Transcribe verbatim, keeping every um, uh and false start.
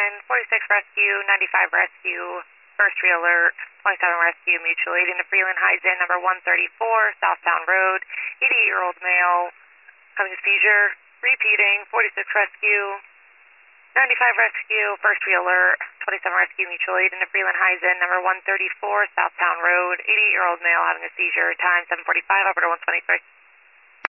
nine, forty-six rescue, ninety-five rescue, first re-alert, twenty-seven rescue, mutual aid into Freeland Heights, number one thirty-four, southbound road, eighty-eight-year-old male, having a seizure, repeating, forty-six rescue, ninety-five rescue, first re-alert, twenty-seven rescue, mutual aid into Freeland Heights, number one thirty-four, southbound road, eighty-eight-year-old male having a seizure, time seven forty-five, operator one twenty-three.